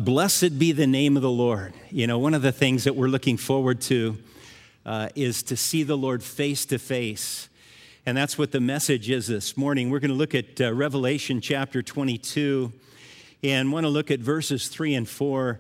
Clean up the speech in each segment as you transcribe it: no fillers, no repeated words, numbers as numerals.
Blessed be the name of the Lord. You know, one of the things that we're looking forward to is to see the Lord face to face. And that's what the message is this morning. We're going to look at Revelation chapter 22 and want to look at verses 3 and 4,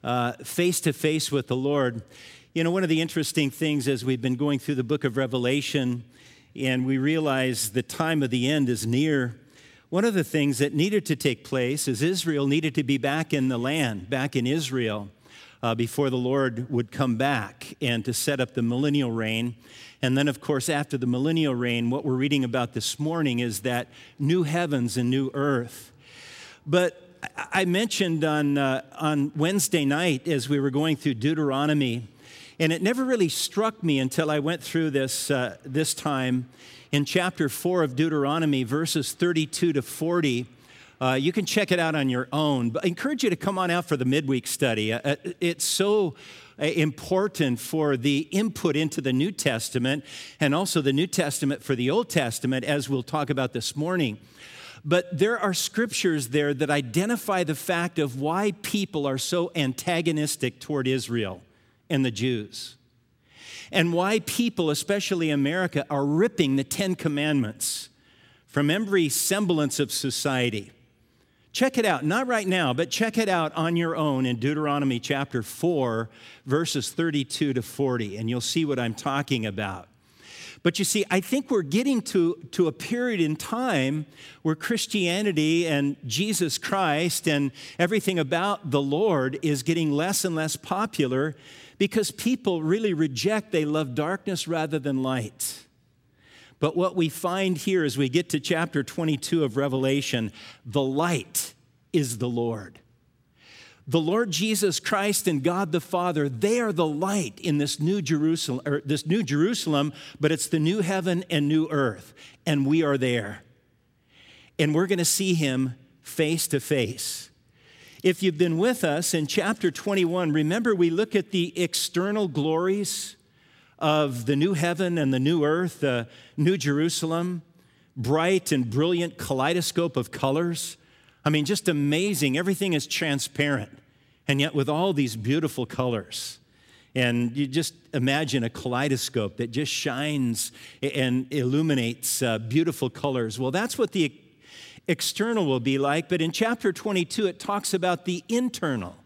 face to face with the Lord. You know, one of the interesting things as we've been going through the book of Revelation and we realize the time of the end is near, one of the things that needed to take place is Israel needed to be back in the land, back in Israel, before the Lord would come back and to set up the millennial reign. And then, of course, after the millennial reign, what we're reading about this morning is that new heavens and new earth. But I mentioned on Wednesday night as we were going through Deuteronomy, and it never really struck me until I went through this time in chapter 4 of Deuteronomy, verses 32 to 40. You can check it out on your own, but I encourage you to come on out for the midweek study. It's so important for the input into the New Testament and also the New Testament for the Old Testament, as we'll talk about this morning. But there are scriptures there that identify the fact of why people are so antagonistic toward Israel and the Jews, and why people, especially America, are ripping the Ten Commandments from every semblance of society. Check it out, not right now, but check it out on your own in Deuteronomy chapter 4, verses 32 to 40, and you'll see what I'm talking about. But you see, I think we're getting to a period in time where Christianity and Jesus Christ and everything about the Lord is getting less and less popular because people really reject, they love darkness rather than light. But what we find here as we get to chapter 22 of Revelation, the light is the Lord. The Lord Jesus Christ and God the Father, they are the light in this new Jerusalem, but it's the new heaven and new earth, and we are there. And we're going to see him face to face. If you've been with us in chapter 21, remember we look at the external glories of the new heaven and the new earth, the new Jerusalem, bright and brilliant kaleidoscope of colors. I mean, just amazing. Everything is transparent, and yet with all these beautiful colors. And you just imagine a kaleidoscope that just shines and illuminates beautiful colors. Well, that's what the external will be like, but in chapter 22, it talks about the internal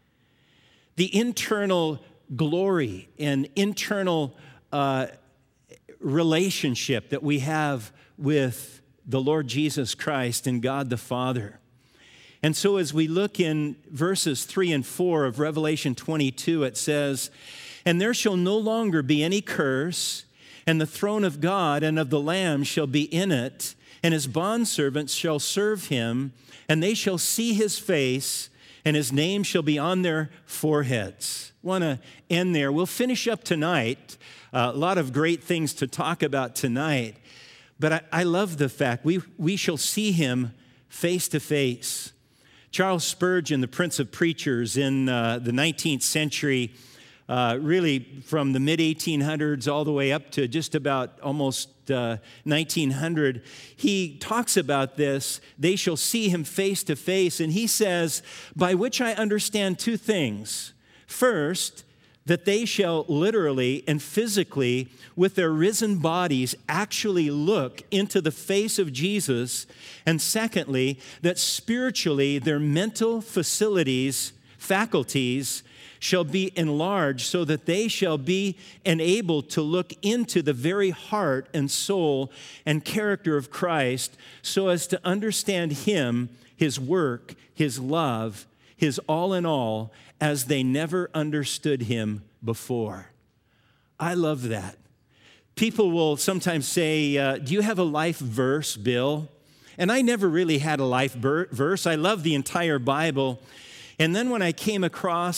glory and internal relationship that we have with the Lord Jesus Christ and God the Father. And so as we look in verses 3 and 4 of Revelation 22, it says, "And there shall no longer be any curse, and the throne of God and of the Lamb shall be in it, and his bondservants shall serve him, and they shall see his face, and his name shall be on their foreheads." I want to end there. We'll finish up tonight. A lot of great things to talk about tonight. But I love the fact we shall see him face to face. Charles Spurgeon, the Prince of Preachers in the 19th century, really from the mid-1800s all the way up to just about almost 1900, he talks about this. They shall see him face to face. And he says, by which I understand two things. First, that they shall literally and physically, with their risen bodies, actually look into the face of Jesus. And secondly, that spiritually their mental faculties shall be enlarged so that they shall be enabled to look into the very heart and soul and character of Christ so as to understand him, his work, his love, his all in all, as they never understood him before. I love that. People will sometimes say, do you have a life verse, Bill? And I never really had a life verse. I love the entire Bible. And then when I came across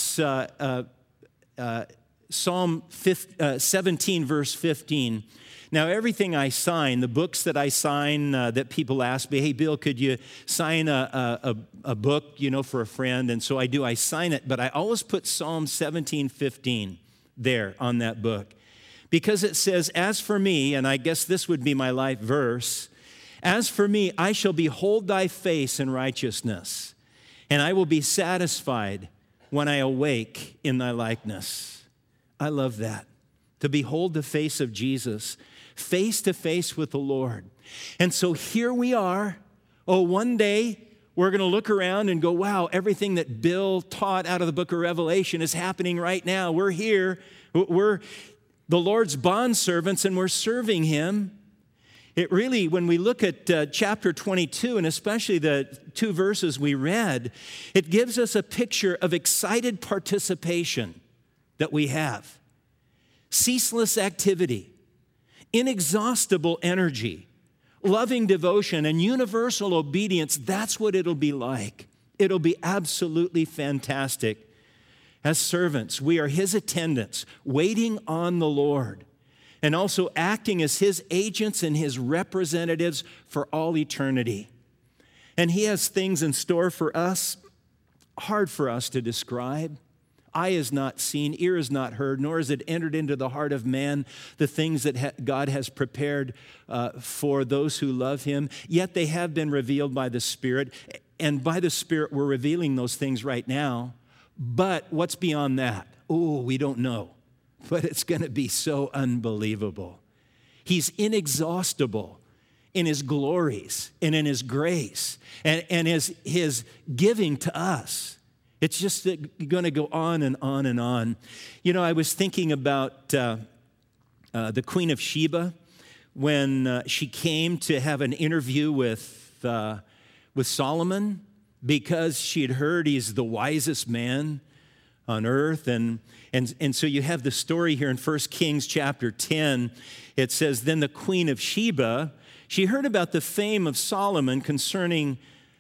Psalm 17, verse 15, now everything I sign, the books that I sign, that people ask me, hey, Bill, could you sign a book, for a friend? And so I do, I sign it, but I always put Psalm 17:15 there on that book. Because it says, as for me, and I guess this would be my life verse, as for me, I shall behold thy face in righteousness, and I will be satisfied when I awake in thy likeness. I love that. To behold the face of Jesus, face to face with the Lord. And so here we are. Oh, one day we're going to look around and go, wow, everything that Bill taught out of the book of Revelation is happening right now. We're here. We're the Lord's bondservants, and we're serving him. It really, when we look at chapter 22, and especially the 2 verses we read, it gives us a picture of excited participation that we have. Ceaseless activity, inexhaustible energy, loving devotion, and universal obedience. That's what it'll be like. It'll be absolutely fantastic. As servants, we are his attendants, waiting on the Lord, and also acting as his agents and his representatives for all eternity. And he has things in store for us, hard for us to describe. Eye is not seen, ear is not heard, nor has it entered into the heart of man the things that God has prepared for those who love him. Yet they have been revealed by the Spirit, and by the Spirit we're revealing those things right now. But what's beyond that? Oh, we don't know. But it's going to be so unbelievable. He's inexhaustible in his glories and in his grace and his giving to us. It's just going to go on and on and on. You know, I was thinking about the Queen of Sheba when she came to have an interview with Solomon, because she had heard he's the wisest man on earth. And so you have the story here in 1 Kings chapter 10. It says, then the Queen of Sheba, she heard about the fame of Solomon concerning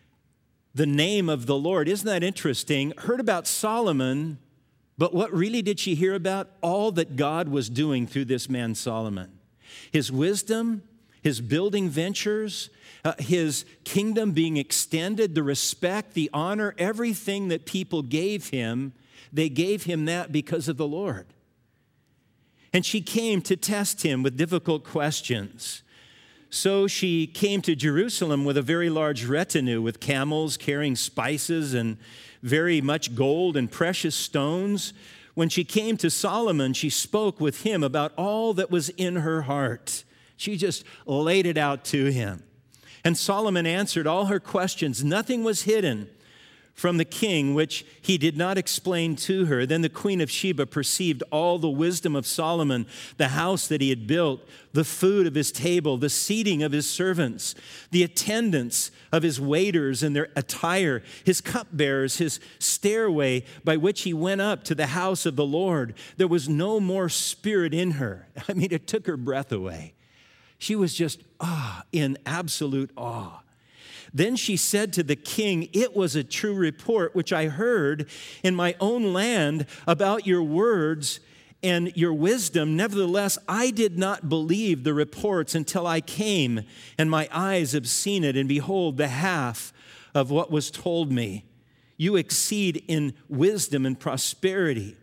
the name of the Lord. Isn't that interesting? Heard about Solomon, but what really did she hear about? All that God was doing through this man Solomon. His wisdom, his building ventures, his kingdom being extended, the respect, the honor, everything that people gave him, they gave him that because of the Lord. And she came to test him with difficult questions. So she came to Jerusalem with a very large retinue, with camels carrying spices and very much gold and precious stones. When she came to Solomon, she spoke with him about all that was in her heart. She just laid it out to him. And Solomon answered all her questions. Nothing was hidden from the king, which he did not explain to her. Then the Queen of Sheba perceived all the wisdom of Solomon, the house that he had built, the food of his table, the seating of his servants, the attendance of his waiters and their attire, his cupbearers, his stairway by which he went up to the house of the Lord. There was no more spirit in her. I mean, it took her breath away. She was just in absolute awe. Then she said to the king, it was a true report which I heard in my own land about your words and your wisdom. Nevertheless, I did not believe the reports until I came, and my eyes have seen it, and behold, the half of what was told me. You exceed in wisdom and prosperity,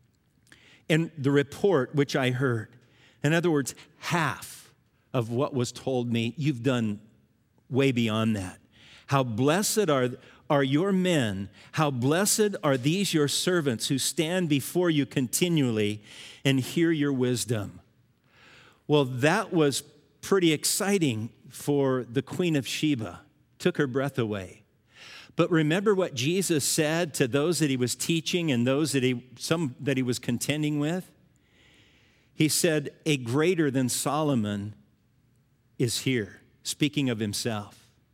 and the report which I heard. In other words, half of what was told me, you've done way beyond that. How blessed are your men, how blessed are these your servants who stand before you continually and hear your wisdom. Well, that was pretty exciting for the Queen of Sheba. Took her breath away. But remember what Jesus said to those that he was teaching and those that he was contending with? He said, a greater than Solomon is here, speaking of himself.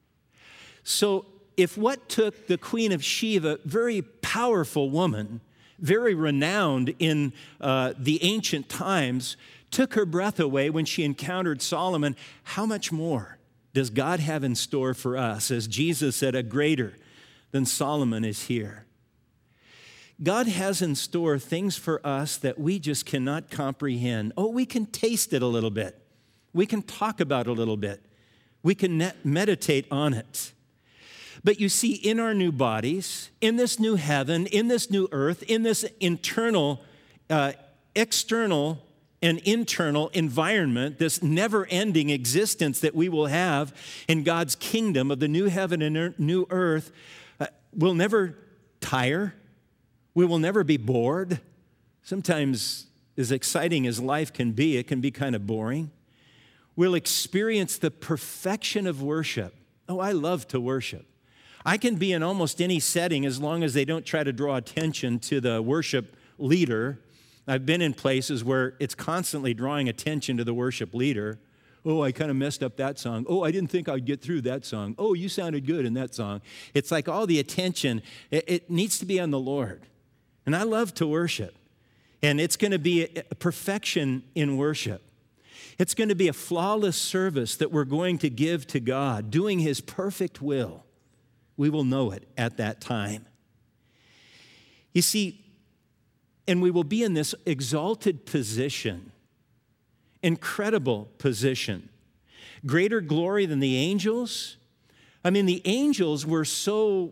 So if what took the Queen of Sheba, very powerful woman, very renowned in the ancient times, took her breath away when she encountered Solomon, how much more does God have in store for us? As Jesus said, a greater than Solomon is here. God has in store things for us that we just cannot comprehend. Oh, we can taste it a little bit. We can talk about it a little bit. We can meditate on it. But you see, in our new bodies, in this new heaven, in this new earth, in this internal, external, and internal environment, this never-ending existence that we will have in God's kingdom of the new heaven and new earth, We'll never tire. We will never be bored. Sometimes, as exciting as life can be, it can be kind of boring. We'll experience the perfection of worship. Oh, I love to worship. I can be in almost any setting as long as they don't try to draw attention to the worship leader. I've been in places where it's constantly drawing attention to the worship leader. Oh, I kind of messed up that song. Oh, I didn't think I'd get through that song. Oh, you sounded good in that song. It's like all the attention, it needs to be on the Lord. And I love to worship. And it's going to be a perfection in worship. It's going to be a flawless service that we're going to give to God, doing His perfect will. We will know it at that time. You see, and we will be in this exalted position, incredible position, greater glory than the angels. I mean, the angels were so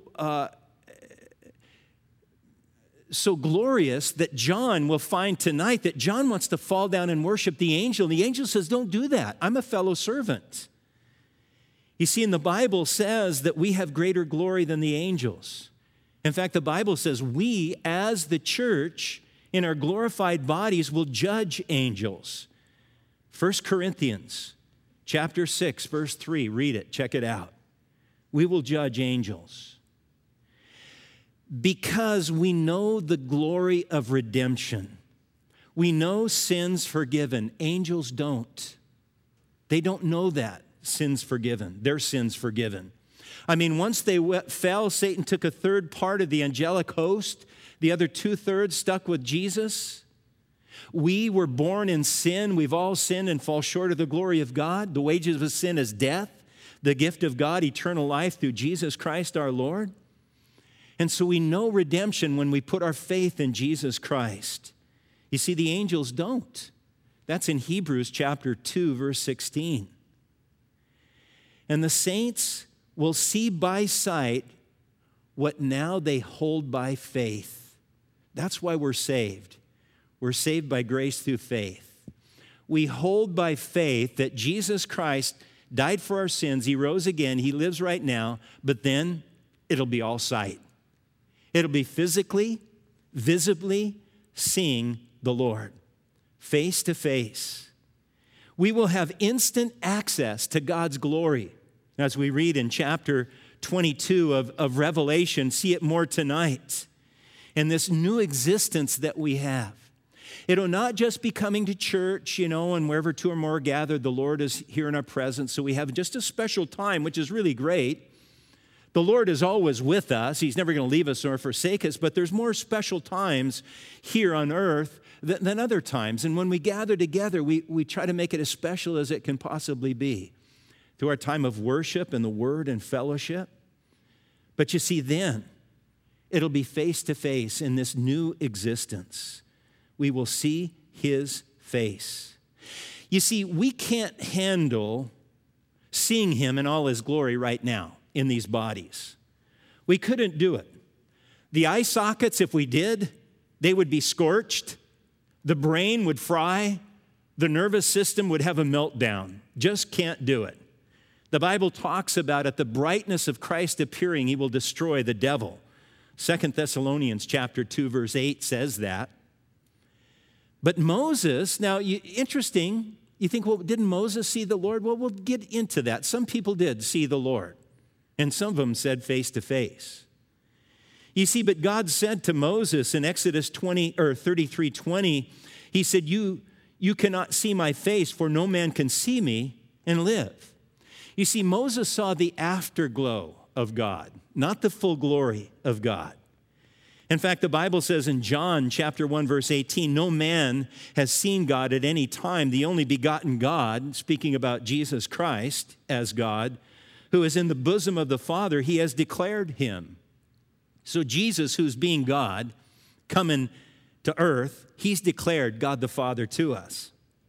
glorious that John will find tonight that John wants to fall down and worship the angel. And the angel says, don't do that. I'm a fellow servant. You see, in the Bible says that we have greater glory than the angels. In fact, the Bible says we, as the church, in our glorified bodies, will judge angels. 1 Corinthians chapter 6, verse 3. Read it. Check it out. We will judge angels. Because we know the glory of redemption. We know sins forgiven. Angels don't. They don't know that, sins forgiven, their sins forgiven. I mean, once they fell, Satan took a third part of the angelic host. The other 2/3 stuck with Jesus. We were born in sin. We've all sinned and fall short of the glory of God. The wages of sin is death. The gift of God, eternal life through Jesus Christ our Lord. And so we know redemption when we put our faith in Jesus Christ. You see, the angels don't. That's in Hebrews chapter 2, verse 16. And the saints will see by sight what now they hold by faith. That's why we're saved. We're saved by grace through faith. We hold by faith that Jesus Christ died for our sins. He rose again. He lives right now. But then it'll be all sight. It'll be physically, visibly seeing the Lord, face to face. We will have instant access to God's glory. As we read in chapter 22 of Revelation, see it more tonight. And this new existence that we have. It'll not just be coming to church, and wherever two or more are gathered, the Lord is here in our presence. So we have just a special time, which is really great. The Lord is always with us. He's never going to leave us or forsake us, but there's more special times here on earth than other times. And when we gather together, we try to make it as special as it can possibly be through our time of worship and the word and fellowship. But you see, then it'll be face to face in this new existence. We will see His face. You see, we can't handle seeing Him in all His glory right now in these bodies. We couldn't do it. The eye sockets, if we did, they would be scorched. The brain would fry. The nervous system would have a meltdown. Just can't do it. The Bible talks about at the brightness of Christ appearing, He will destroy the devil. 2 Thessalonians chapter 2, verse 8 says that. But Moses, now interesting, you think, well, didn't Moses see the Lord? Well, we'll get into that. Some people did see the Lord. And some of them said face to face. You see, but God said to Moses in Exodus 33:20, He said, you cannot see my face, for no man can see me and live. You see, Moses saw the afterglow of God, not the full glory of God. In fact, the Bible says in John chapter 1, verse 18, no man has seen God at any time. The only begotten God, speaking about Jesus Christ as God, who is in the bosom of the Father, He has declared Him. So Jesus, who's being God, coming to earth, He's declared God the Father to us.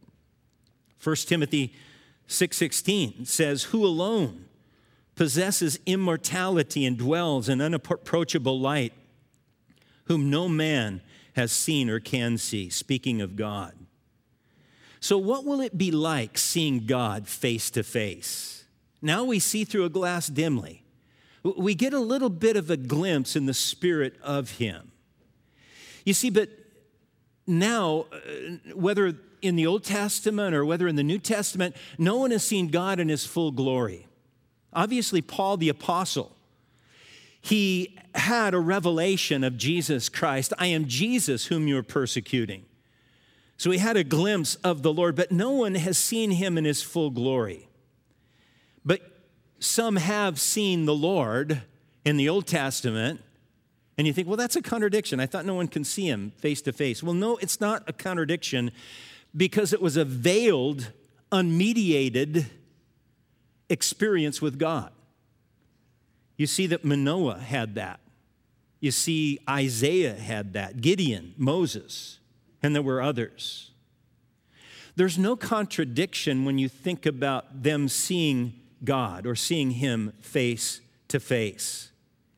1 Timothy 6:16 says, who alone possesses immortality and dwells in unapproachable light, whom no man has seen or can see, speaking of God. So what will it be like seeing God face to face? Now we see through a glass dimly, we get a little bit of a glimpse in the spirit of him. You see, but now, whether in the Old Testament or whether in the New Testament, no one has seen God in his full glory. Obviously, Paul the apostle, he had a revelation of Jesus Christ. I am Jesus whom you are persecuting. So he had a glimpse of the Lord, but no one has seen him in his full glory. But some have seen the Lord in the Old Testament, and you think, well, that's a contradiction. I thought no one can see him face to face. Well, no, it's not a contradiction because it was a veiled, unmediated experience with God. You see that Manoah had that. You see Isaiah had that, Gideon, Moses, and there were others. There's no contradiction when you think about them seeing God or seeing him face to face.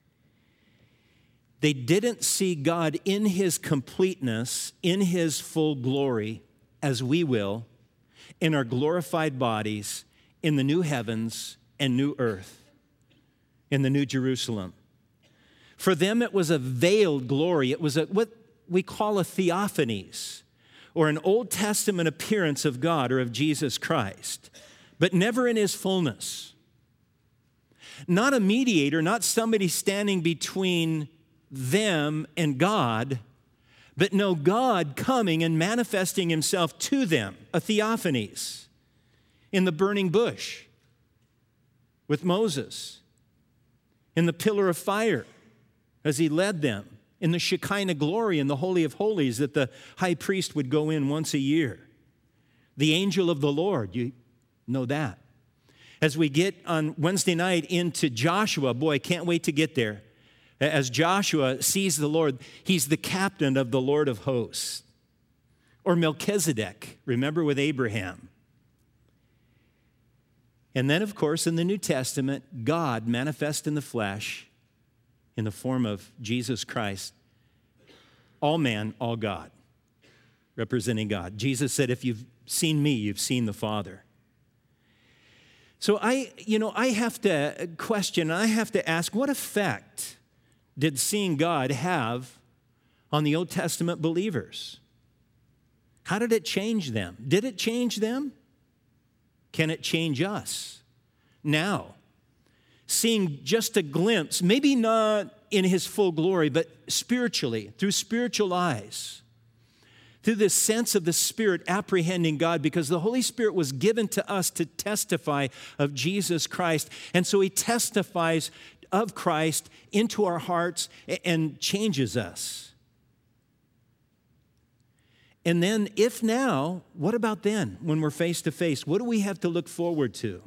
They didn't see God in his completeness, in his full glory, as we will, in our glorified bodies, in the new heavens and new earth, in the new Jerusalem. For them, it was a veiled glory. It was what we call a theophanies, or an Old Testament appearance of God or of Jesus Christ, but never in his fullness. Not a mediator, not somebody standing between them and God, but no, God coming and manifesting himself to them, a theophanies, in the burning bush with Moses, in the pillar of fire as he led them, in the Shekinah glory in the Holy of Holies that the high priest would go in once a year. The angel of the Lord, you know that. As we get on Wednesday night into Joshua, boy, I can't wait to get there. As Joshua sees the Lord, he's the captain of the Lord of hosts. Or Melchizedek, remember with Abraham. And then, of course, in the New Testament, God manifest in the flesh in the form of Jesus Christ, all man, all God, representing God. Jesus said, if you've seen me, you've seen the Father. So I have to question, I have to ask, what effect did seeing God have on the Old Testament believers? How did it change them? Did it change them? Can it change us now? Seeing just a glimpse, maybe not in his full glory, but spiritually, through spiritual eyes, through this sense of the Spirit apprehending God, because the Holy Spirit was given to us to testify of Jesus Christ. And so he testifies of Christ into our hearts and changes us. And then, if now, what about then when we're face to face? What do we have to look forward to?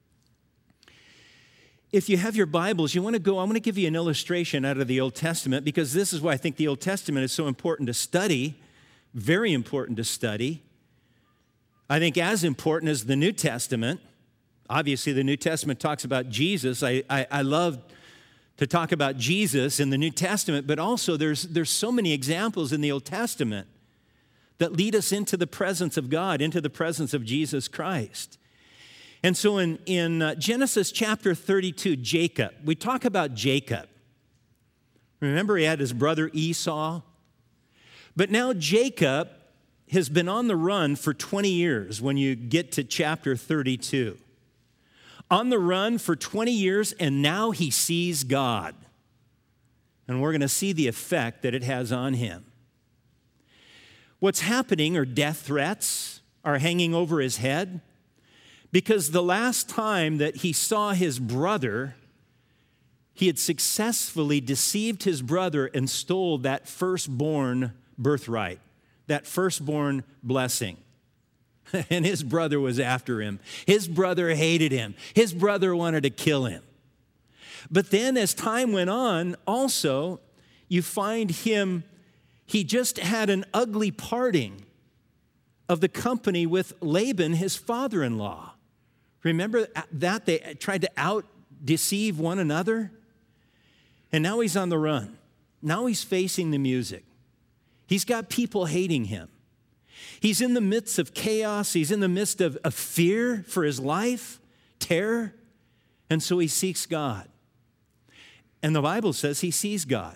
If you have your Bibles, I want to give you an illustration out of the Old Testament, because this is why I think the Old Testament is so important to study, very important to study. I think as important as the New Testament. Obviously, the New Testament talks about Jesus. I love to talk about Jesus in the New Testament, but also there's so many examples in the Old Testament that lead us into the presence of God, into the presence of Jesus Christ. And so in Genesis chapter 32, Jacob, we talk about Jacob. Remember, he had his brother Esau? But now Jacob has been on the run for 20 years when you get to chapter 32. On the run for 20 years, and now he sees God. And we're going to see the effect that it has on him. What's happening are death threats are hanging over his head, because the last time that he saw his brother, he had successfully deceived his brother and stole that firstborn birthright, that firstborn blessing. And his brother was after him. His brother hated him. His brother wanted to kill him. But then as time went on, also, you find him, he just had an ugly parting of the company with Laban, his father-in-law. Remember that? They tried to out-deceive one another. And now he's on the run. Now he's facing the music. He's got people hating him. He's in the midst of chaos. He's in the midst of fear for his life, terror. And so he seeks God. And the Bible says he sees God.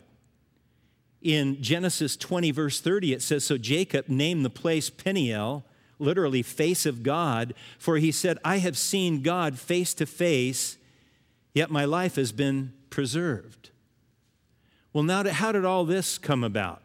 In Genesis 20, verse 30, it says, so Jacob named the place Peniel, literally face of God, for he said, I have seen God face to face, yet my life has been preserved. Well, now, how did all this come about?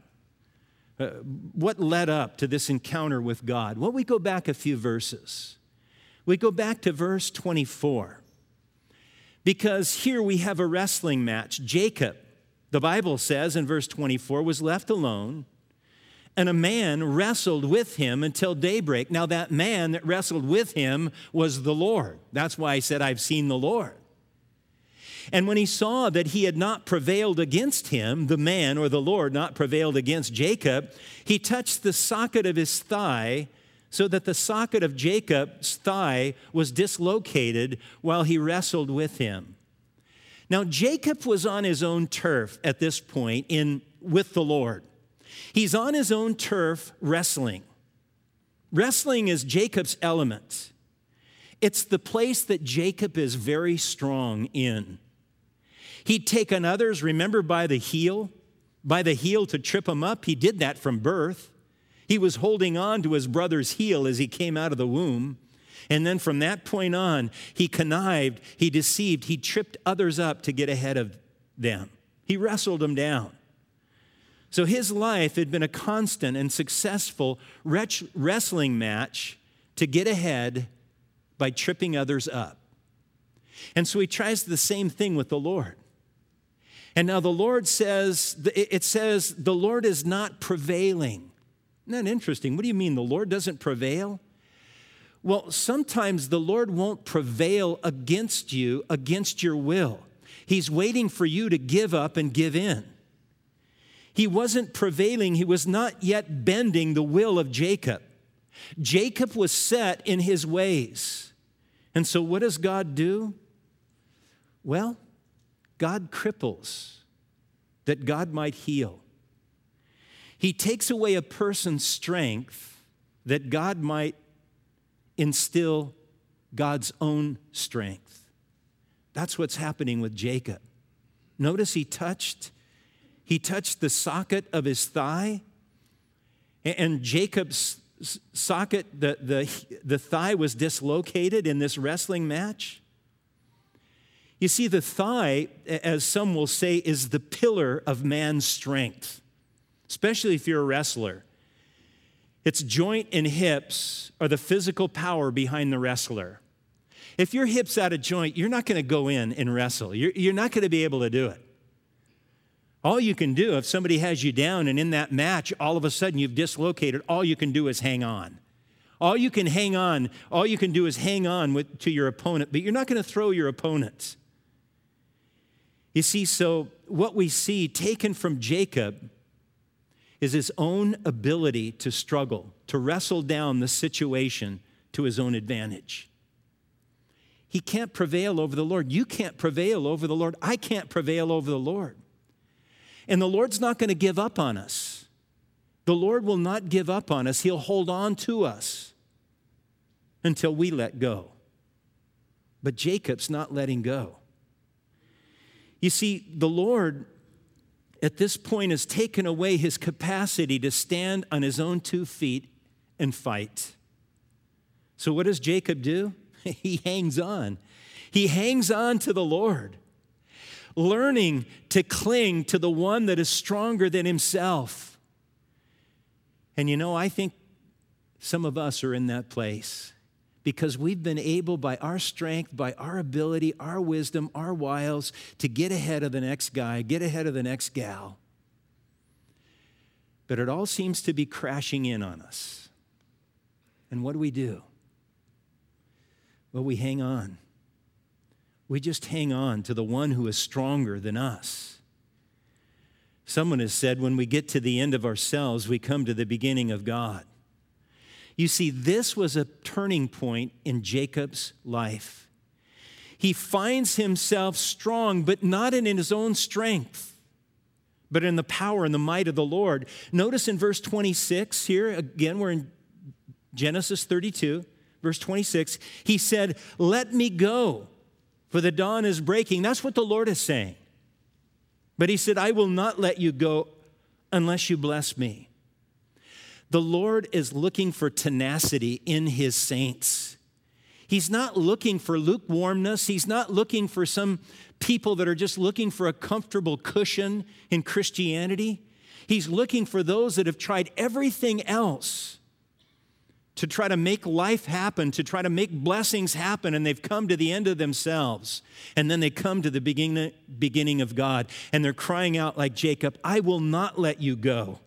What led up to this encounter with God? Well, we go back a few verses. We go back to verse 24. Because here we have a wrestling match. Jacob, the Bible says in verse 24, was left alone, and a man wrestled with him until daybreak. Now, that man that wrestled with him was the Lord. That's why I said, I've seen the Lord. And when he saw that he had not prevailed against him, the man or the Lord not prevailed against Jacob, he touched the socket of his thigh, so that the socket of Jacob's thigh was dislocated while he wrestled with him. Now, Jacob was on his own turf at this point with the Lord. He's on his own turf wrestling. Wrestling is Jacob's element. It's the place that Jacob is very strong in. He'd taken others, remember, by the heel to trip them up. He did that from birth. He was holding on to his brother's heel as he came out of the womb. And then from that point on, he connived, he deceived, he tripped others up to get ahead of them. He wrestled them down. So his life had been a constant and successful wrestling match to get ahead by tripping others up. And so he tries the same thing with the Lord. And now the Lord says, it says, the Lord is not prevailing. Isn't that interesting? What do you mean the Lord doesn't prevail? Well, sometimes the Lord won't prevail against you, against your will. He's waiting for you to give up and give in. He wasn't prevailing. He was not yet bending the will of Jacob. Jacob was set in his ways. And so what does God do? Well, God cripples that God might heal. He takes away a person's strength that God might instill God's own strength. That's what's happening with Jacob. Notice he touched the socket of his thigh, and Jacob's socket, the thigh was dislocated in this wrestling match. You see, the thigh, as some will say, is the pillar of man's strength, especially if you're a wrestler. Its joint and hips are the physical power behind the wrestler. If your hip's out of joint, you're not going to go in and wrestle. You're not going to be able to do it. All you can do, if somebody has you down and in that match, all of a sudden you've dislocated, all you can do is hang on. All you can do is hang on to your opponent, but you're not going to throw your opponent. You see, so what we see taken from Jacob is his own ability to struggle, to wrestle down the situation to his own advantage. He can't prevail over the Lord. You can't prevail over the Lord. I can't prevail over the Lord. And the Lord's not going to give up on us. The Lord will not give up on us. He'll hold on to us until we let go. But Jacob's not letting go. You see, the Lord at this point has taken away his capacity to stand on his own 2 feet and fight. So what does Jacob do? He hangs on. He hangs on to the Lord, learning to cling to the one that is stronger than himself. And you know, I think some of us are in that place because we've been able by our strength, by our ability, our wisdom, our wiles to get ahead of the next guy, get ahead of the next gal. But it all seems to be crashing in on us. And what do? Well, we hang on. We just hang on to the one who is stronger than us. Someone has said, when we get to the end of ourselves, we come to the beginning of God. You see, this was a turning point in Jacob's life. He finds himself strong, but not in his own strength, but in the power and the might of the Lord. Notice in verse 26 here, again, we're in Genesis 32, verse 26. He said, "Let me go, for the dawn is breaking." That's what the Lord is saying. But he said, I will not let you go unless you bless me. The Lord is looking for tenacity in his saints. He's not looking for lukewarmness. He's not looking for some people that are just looking for a comfortable cushion in Christianity. He's looking for those that have tried everything else to try to make life happen, to try to make blessings happen, and they've come to the end of themselves. And then they come to the beginning of God, and they're crying out like Jacob, I will not let you go.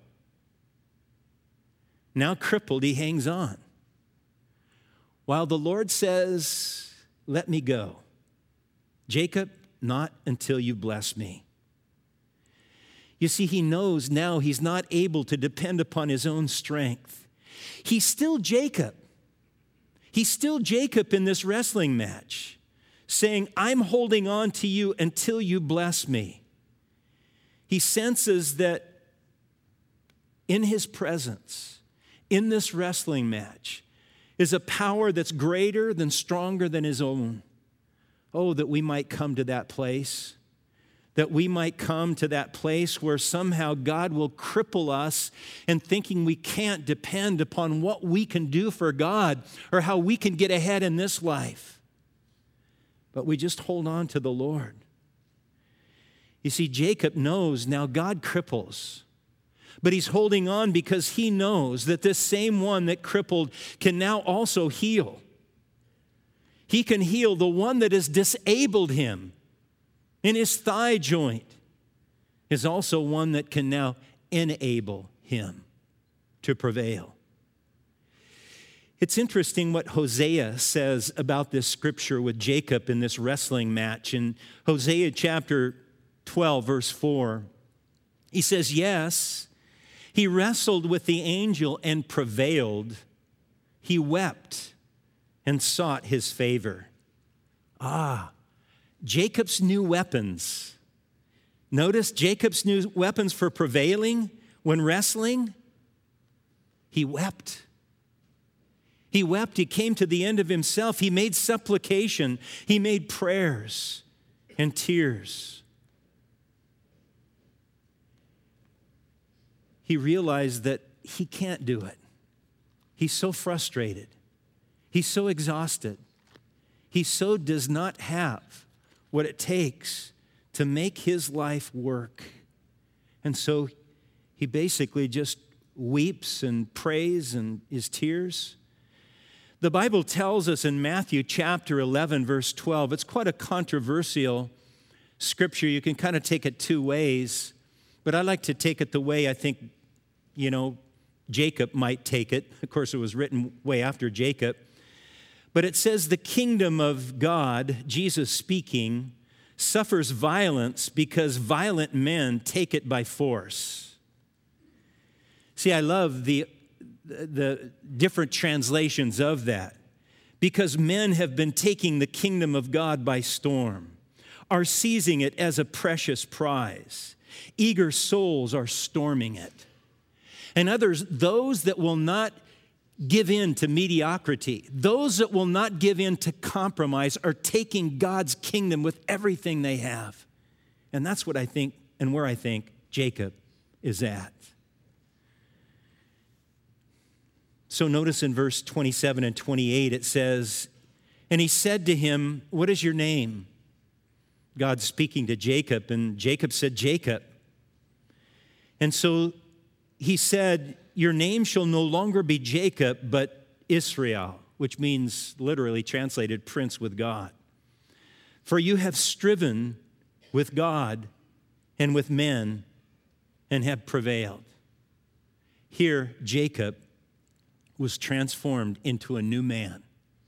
Now crippled, he hangs on. While the Lord says, let me go. Jacob, not until you bless me. You see, he knows now he's not able to depend upon his own strength. He's still Jacob. He's still Jacob in this wrestling match, saying, I'm holding on to you until you bless me. He senses that in his presence, in this wrestling match, is a power that's greater than stronger than his own. Oh, that we might come to that place. That we might come to that place where somehow God will cripple us and thinking we can't depend upon what we can do for God or how we can get ahead in this life. But we just hold on to the Lord. You see, Jacob knows now God cripples. But he's holding on because he knows that this same one that crippled can now also heal. He can heal the one that has disabled him in his thigh joint is also one that can now enable him to prevail. It's interesting what Hosea says about this scripture with Jacob in this wrestling match. In Hosea chapter 12, verse 4, he says, yes, he wrestled with the angel and prevailed. He wept and sought his favor. Jacob's new weapons. Notice Jacob's new weapons for prevailing when wrestling. He wept. He wept. He came to the end of himself. He made supplication. He made prayers and tears. He realized that he can't do it. He's so frustrated. He's so exhausted. He so does not have what it takes to make his life work. And so he basically just weeps and prays and his tears. The Bible tells us in Matthew chapter 11, verse 12, it's quite a controversial scripture. You can kind of take it two ways, but I like to take it the way I think, Jacob might take it. Of course, it was written way after Jacob. But it says the kingdom of God, Jesus speaking, suffers violence because violent men take it by force. See, I love the different translations of that because men have been taking the kingdom of God by storm, are seizing it as a precious prize. Eager souls are storming it. And others, those that will not give in to mediocrity, those that will not give in to compromise are taking God's kingdom with everything they have. And that's what I think and where I think Jacob is at. So notice in verse 27 and 28 it says, and he said to him, what is your name? God speaking to Jacob, and Jacob said, Jacob. And so he said, your name shall no longer be Jacob, but Israel, which means literally translated prince with God. For you have striven with God and with men and have prevailed. Here, Jacob was transformed into a new man.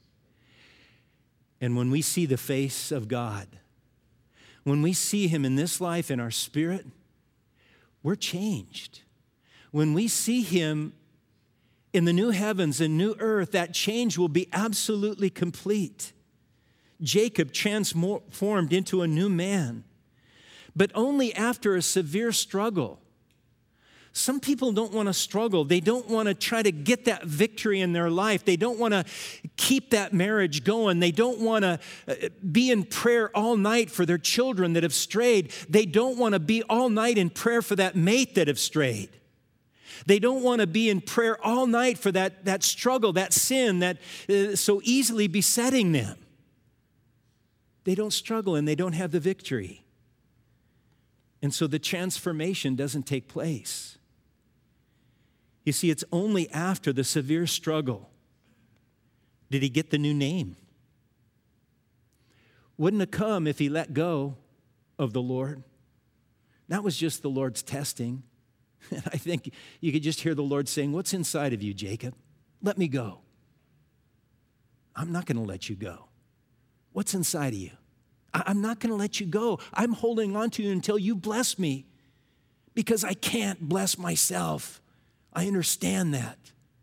And when we see the face of God, when we see him in this life in our spirit, we're changed. When we see him in the new heavens and new earth, that change will be absolutely complete. Jacob transformed into a new man, but only after a severe struggle. Some people don't want to struggle. They don't want to try to get that victory in their life. They don't want to keep that marriage going. They don't want to be in prayer all night for their children that have strayed. They don't want to be all night in prayer for that mate that have strayed. They don't want to be in prayer all night for that struggle, that sin that so easily besetting them. They don't struggle and they don't have the victory. And so the transformation doesn't take place. You see, it's only after the severe struggle did he get the new name. Wouldn't have come if he let go of the Lord. That was just the Lord's testing. And I think you could just hear the Lord saying, "What's inside of you, Jacob? Let me go. I'm not going to let you go. What's inside of you? I'm not going to let you go. I'm holding on to you until you bless me because I can't bless myself. I understand that."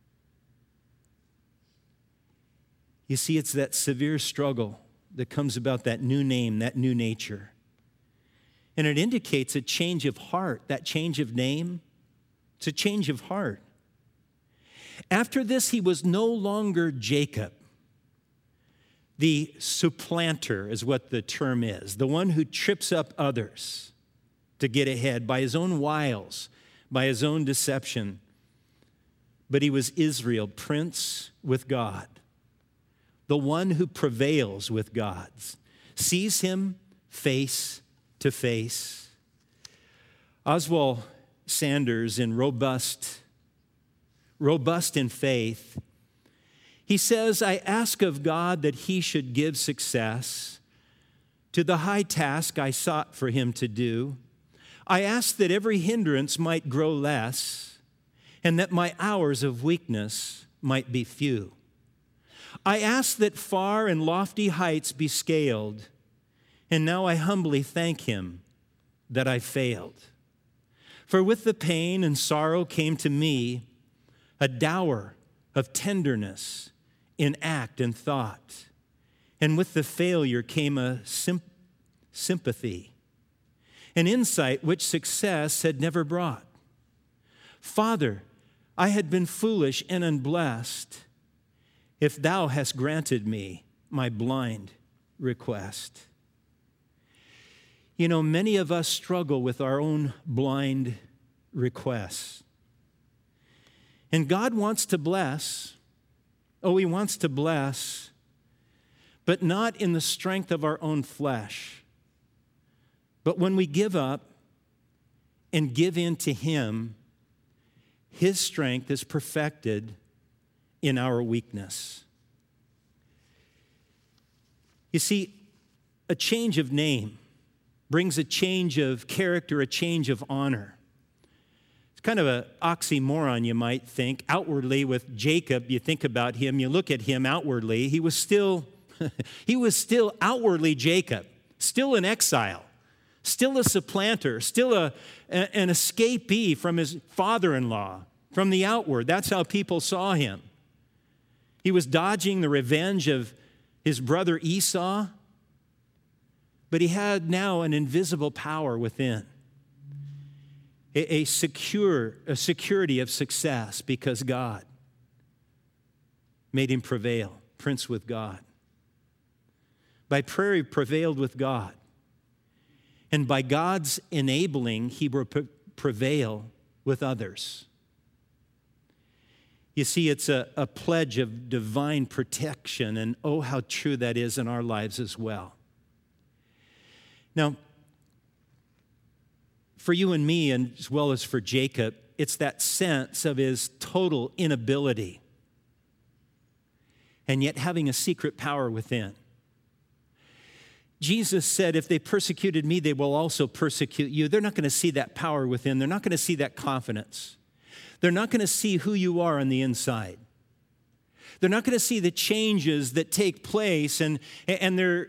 You see, it's that severe struggle that comes about that new name, that new nature. And it indicates a change of heart, that change of name. It's a change of heart. After this, he was no longer Jacob. The supplanter is what the term is, the one who trips up others to get ahead by his own wiles, by his own deception. But he was Israel, prince with God, the one who prevails with God, sees him face to face. Oswald Sanders, in Robust in Faith, he says, "I ask of God that he should give success to the high task I sought for him to do. I ask that every hindrance might grow less, and that my hours of weakness might be few. I ask that far and lofty heights be scaled, and now I humbly thank him that I failed. For with the pain and sorrow came to me a dower of tenderness in act and thought, and with the failure came a sympathy, an insight which success had never brought. Father, I had been foolish and unblessed if thou hast granted me my blind request." You know, many of us struggle with our own blind requests. And God wants to bless. Oh, he wants to bless, but not in the strength of our own flesh. But when we give up and give in to him, his strength is perfected in our weakness. You see, a change of name brings a change of character, a change of honor. It's kind of an oxymoron, you might think. Outwardly, with Jacob, you think about him, you look at him outwardly, he was still outwardly Jacob, still in exile, still a supplanter, still an escapee from his father-in-law, from the outward. That's how people saw him. He was dodging the revenge of his brother Esau, but he had now an invisible power within, a security of success because God made him prevail, prince with God. By prayer, he prevailed with God. And by God's enabling, he will prevail with others. You see, it's a pledge of divine protection, and oh, how true that is in our lives as well. Now, for you and me, and as well as for Jacob, it's that sense of his total inability, and yet having a secret power within. Jesus said, if they persecuted me, they will also persecute you. They're not going to see that power within. They're not going to see that confidence. They're not going to see who you are on the inside. They're not going to see the changes that take place, and they're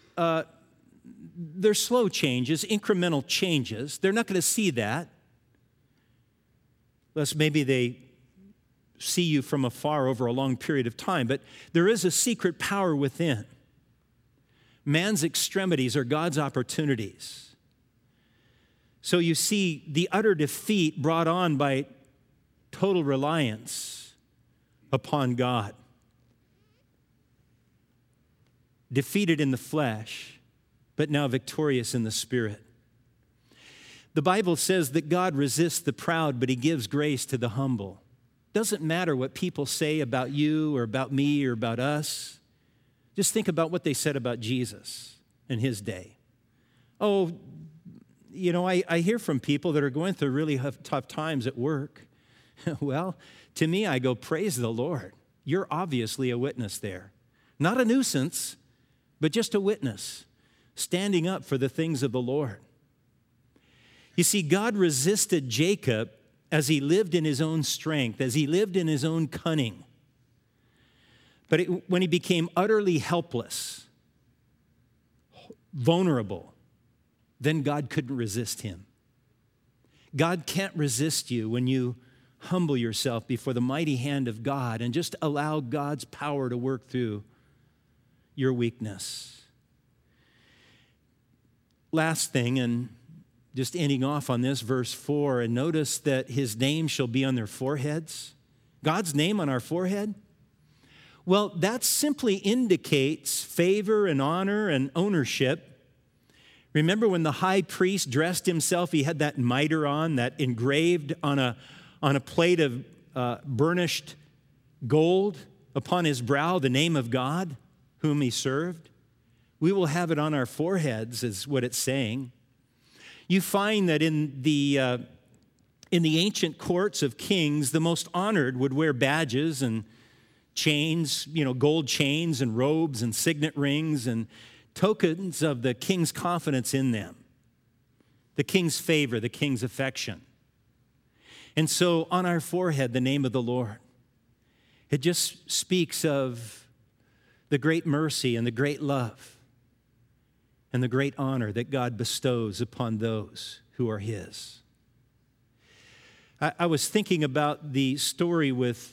slow changes, incremental changes. They're not going to see that, unless maybe they see you from afar over a long period of time. But there is a secret power within. Man's extremities are God's opportunities. So you see the utter defeat brought on by total reliance upon God. Defeated in the flesh, but now victorious in the spirit. The Bible says that God resists the proud, but he gives grace to the humble. Doesn't matter what people say about you or about me or about us. Just think about what they said about Jesus in his day. Oh, you know, I hear from people that are going through really tough times at work. Well, to me, I go, praise the Lord. You're obviously a witness there. Not a nuisance, but just a witness, standing up for the things of the Lord. You see, God resisted Jacob as he lived in his own strength, as he lived in his own cunning. But when he became utterly helpless, vulnerable, then God couldn't resist him. God can't resist you when you humble yourself before the mighty hand of God and just allow God's power to work through your weakness. Last thing, and just ending off on this, verse 4, and notice that his name shall be on their foreheads. God's name on our forehead? Well, that simply indicates favor and honor and ownership. Remember when the high priest dressed himself, he had that mitre on, that engraved on a plate of burnished gold upon his brow, the name of God whom he served? We will have it on our foreheads, is what it's saying. You find that in the ancient courts of kings, the most honored would wear badges and chains, gold chains and robes and signet rings and tokens of the king's confidence in them, the king's favor, the king's affection. And so on our forehead, the name of the Lord, it just speaks of the great mercy and the great love and the great honor that God bestows upon those who are his. I was thinking about the story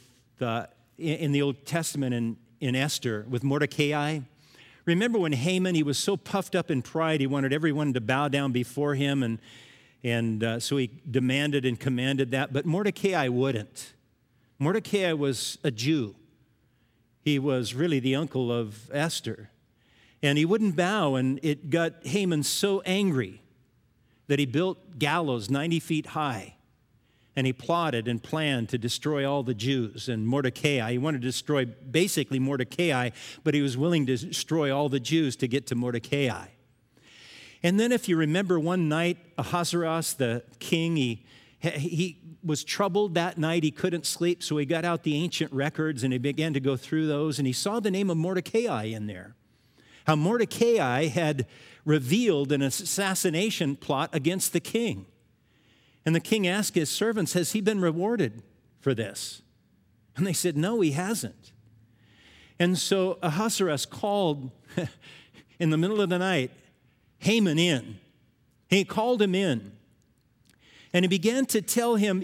in the Old Testament in Esther with Mordecai. Remember when Haman, he was so puffed up in pride, he wanted everyone to bow down before him, and so he demanded and commanded that, but Mordecai wouldn't. Mordecai was a Jew. He was really the uncle of Esther. And he wouldn't bow, and it got Haman so angry that he built gallows 90 feet high. And he plotted and planned to destroy all the Jews. And Mordecai, he wanted to destroy basically Mordecai, but he was willing to destroy all the Jews to get to Mordecai. And then if you remember one night, Ahasuerus, the king, he was troubled that night. He couldn't sleep, so he got out the ancient records and he began to go through those, and he saw the name of Mordecai in there. How Mordecai had revealed an assassination plot against the king. And the king asked his servants, has he been rewarded for this? And they said, no, he hasn't. And so Ahasuerus called in the middle of the night Haman in. He called him in. And he began to tell him,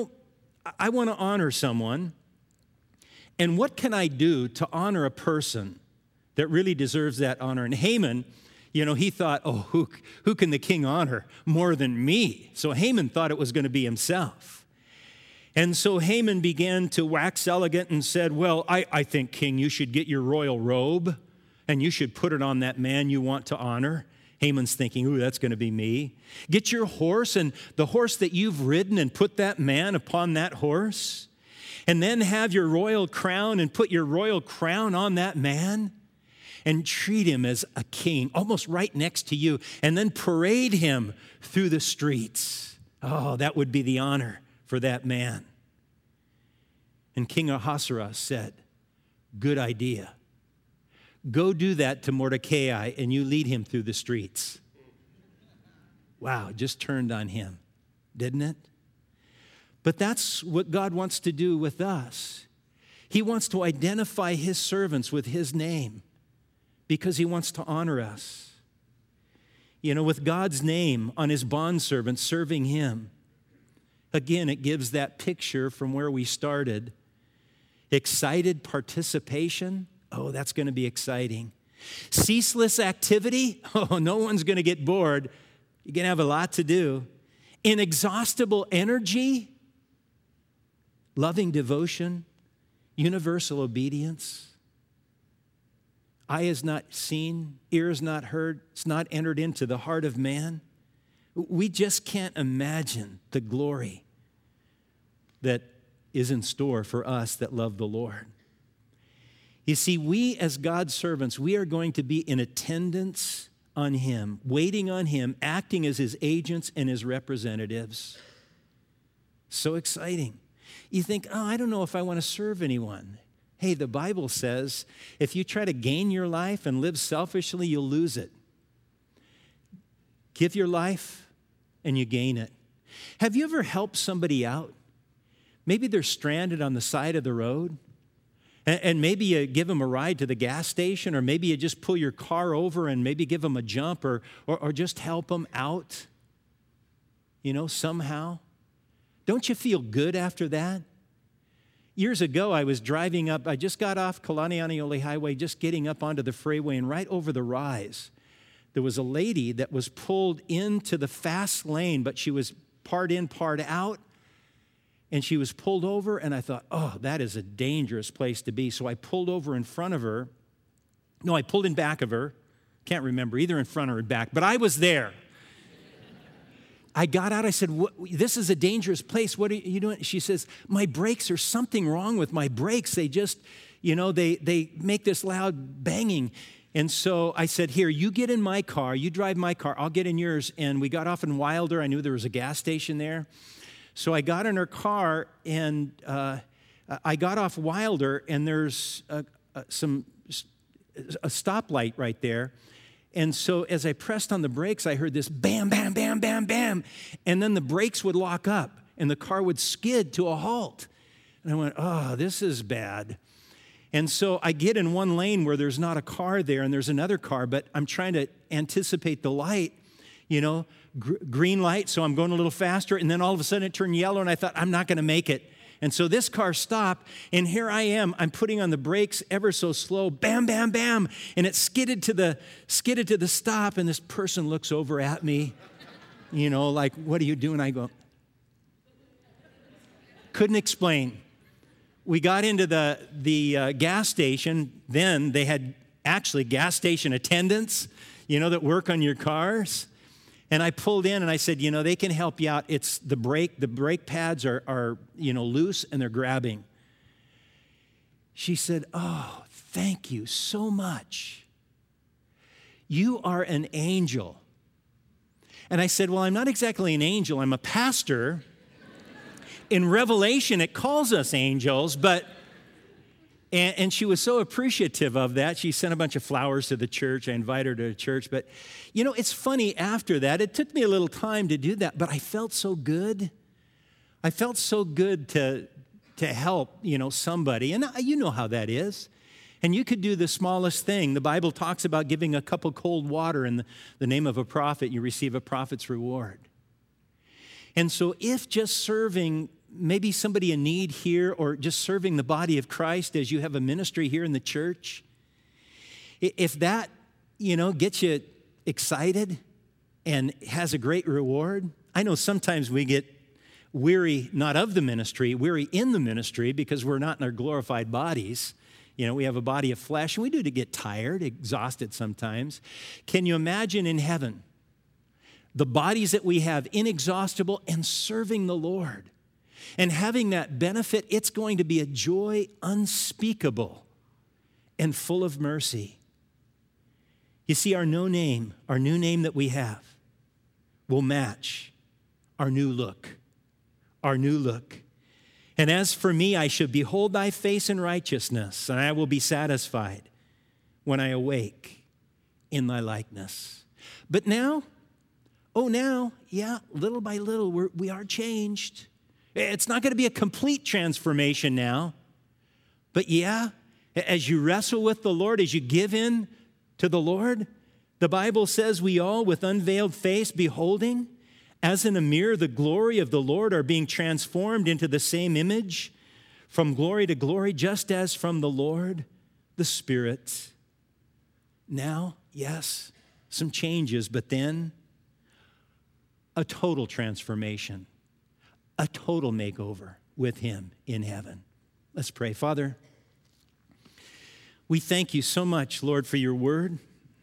I want to honor someone. And what can I do to honor a person that really deserves that honor? And Haman, he thought, who can the king honor more than me? So Haman thought it was going to be himself. And so Haman began to wax elegant and said, well, I think, king, you should get your royal robe and you should put it on that man you want to honor. Haman's thinking, that's going to be me. Get your horse and the horse that you've ridden and put that man upon that horse. And then have your royal crown and put your royal crown on that man. And treat him as a king, almost right next to you, and then parade him through the streets. Oh, that would be the honor for that man. And King Ahasuerus said, good idea. Go do that to Mordecai, and you lead him through the streets. Wow, it just turned on him, didn't it? But that's what God wants to do with us. He wants to identify his servants with his name, because he wants to honor us. With God's name on his bondservant serving him. Again, it gives that picture from where we started. Excited participation. Oh, that's going to be exciting. Ceaseless activity. Oh, no one's going to get bored. You're going to have a lot to do. inexhaustible energy, loving devotion, universal obedience. Eye has not seen, ear has not heard, it's not entered into the heart of man. We just can't imagine the glory that is in store for us that love the Lord. You see, we as God's servants, we are going to be in attendance on Him, waiting on Him, acting as His agents and His representatives. So exciting. You think, oh, I don't know if I want to serve anyone. Hey, the Bible says if you try to gain your life and live selfishly, you'll lose it. Give your life and you gain it. Have you ever helped somebody out? Maybe they're stranded on the side of the road, and maybe you give them a ride to the gas station, or maybe you just pull your car over and maybe give them a jump or just help them out, somehow. Don't you feel good after that? Years ago, I was driving up. I just got off Kalanianiole Highway, just getting up onto the freeway, and right over the rise, there was a lady that was pulled into the fast lane, but she was part in, part out, and she was pulled over, and I thought, oh, that is a dangerous place to be. So I pulled over in front of her. No, I pulled in back of her. Can't remember, either in front or in back, but I was there. I got out, I said, this is a dangerous place. What are you doing? She says, my brakes, there's something wrong with my brakes. They just, they make this loud banging. And so I said, here, you get in my car, you drive my car, I'll get in yours. And we got off in Wilder. I knew there was a gas station there. So I got in her car, and I got off Wilder, and there's a stoplight right there. And so as I pressed on the brakes, I heard this bam, bam, bam, bam, bam. And then the brakes would lock up, and the car would skid to a halt. And I went, oh, this is bad. And so I get in one lane where there's not a car there, and there's another car, but I'm trying to anticipate the light, green light, so I'm going a little faster, and then all of a sudden it turned yellow, and I thought, I'm not going to make it. And so this car stopped, and here I am. I'm putting on the brakes ever so slow, bam, bam, bam, and it skidded to the stop, and this person looks over at me, like, what are you doing? I go, couldn't explain. We got into the gas station. Then they had actually gas station attendants, that work on your cars. And I pulled in and I said, they can help you out. It's the brake pads are loose and they're grabbing. She said, oh, thank you so much. You are an angel. And I said, well, I'm not exactly an angel. I'm a pastor. In Revelation, it calls us angels, and she was so appreciative of that. She sent a bunch of flowers to the church. I invited her to church. But, it's funny after that. It took me a little time to do that, but I felt so good. I felt so good to help, somebody. And you know how that is. And you could do the smallest thing. The Bible talks about giving a cup of cold water in the name of a prophet. You receive a prophet's reward. And so if just serving maybe somebody in need here, or just serving the body of Christ as you have a ministry here in the church, if that, gets you excited and has a great reward. I know sometimes we get weary, not of the ministry, weary in the ministry because we're not in our glorified bodies. We have a body of flesh, and we do to get tired, exhausted sometimes. Can you imagine in heaven the bodies that we have, inexhaustible, and serving the Lord? And having that benefit, it's going to be a joy unspeakable and full of mercy. You see, our new name that we have will match our new look. And as for me, I shall behold thy face in righteousness, and I will be satisfied when I awake in thy likeness. But now, little by little, we are changed. It's not going to be a complete transformation now. But as you wrestle with the Lord, as you give in to the Lord, the Bible says we all, with unveiled face, beholding, as in a mirror, the glory of the Lord, are being transformed into the same image from glory to glory, just as from the Lord, the Spirit. Now, yes, some changes, but then a total transformation, a total makeover with him in heaven. Let's pray. Father, we thank you so much, Lord, for your word.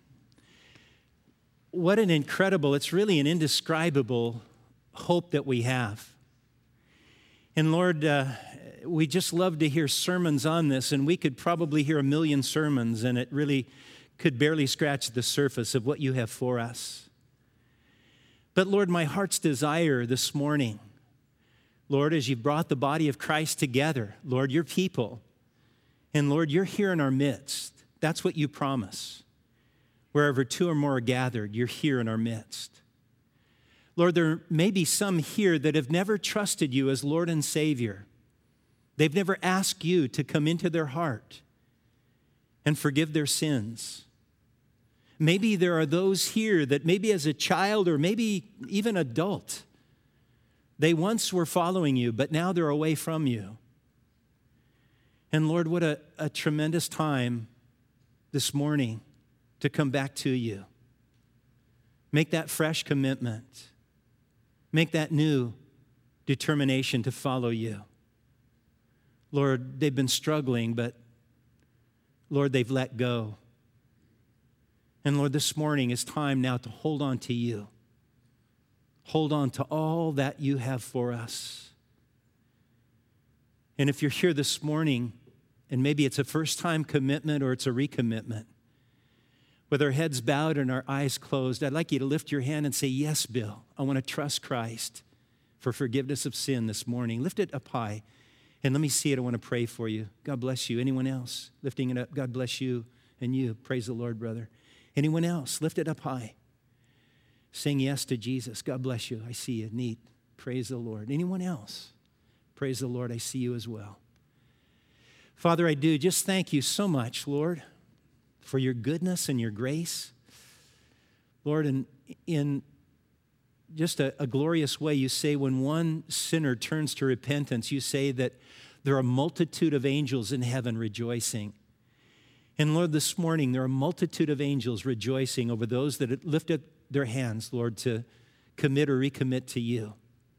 What an incredible, it's really an indescribable hope that we have. And Lord, we just love to hear sermons on this, and we could probably hear 1 million sermons, and it really could barely scratch the surface of what you have for us. But Lord, my heart's desire this morning, Lord, as you've brought the body of Christ together, Lord, your people, and Lord, you're here in our midst. That's what you promise. Wherever two or more are gathered, you're here in our midst. Lord, there may be some here that have never trusted you as Lord and Savior. They've never asked you to come into their heart and forgive their sins. Maybe there are those here that maybe as a child or maybe even adult, they once were following you, but now they're away from you. And Lord, what a tremendous time this morning to come back to you. Make that fresh commitment. Make that new determination to follow you. Lord, they've been struggling, but Lord, they've let go. And Lord, this morning is time now to hold on to you. Hold on to all that you have for us. And if you're here this morning, and maybe it's a first-time commitment or it's a recommitment, with our heads bowed and our eyes closed, I'd like you to lift your hand and say, yes, Bill, I want to trust Christ for forgiveness of sin this morning. Lift it up high, and let me see it. I want to pray for you. God bless you. Anyone else? Lifting it up, God bless you and you. Praise the Lord, brother. Anyone else? Lift it up high. Saying yes to Jesus. God bless you. I see you. Neat. Praise the Lord. Anyone else? Praise the Lord. I see you as well. Father, I do just thank you so much, Lord, for your goodness and your grace. Lord, in just a glorious way, you say when one sinner turns to repentance, you say that there are a multitude of angels in heaven rejoicing. And Lord, this morning, there are a multitude of angels rejoicing over those that lift up their hands, Lord, to commit or recommit to you.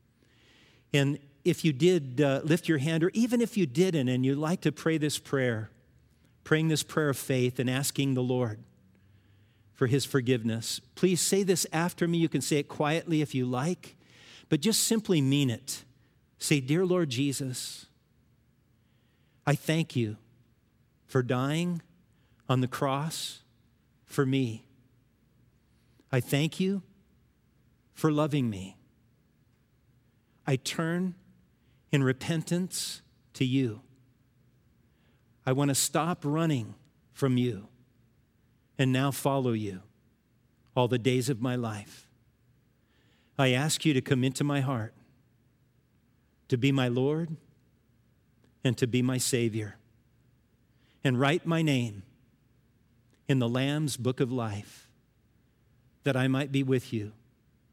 And if you did lift your hand, or even if you didn't, and you'd like to pray this prayer, praying this prayer of faith and asking the Lord for his forgiveness, please say this after me. You can say it quietly if you like, but just simply mean it. Say, dear Lord Jesus, I thank you for dying on the cross for me. I thank you for loving me. I turn in repentance to you. I want to stop running from you and now follow you all the days of my life. I ask you to come into my heart, to be my Lord and to be my Savior, and write my name in the Lamb's book of life, that I might be with you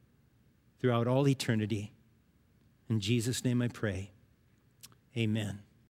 throughout all eternity. In Jesus' name I pray. Amen.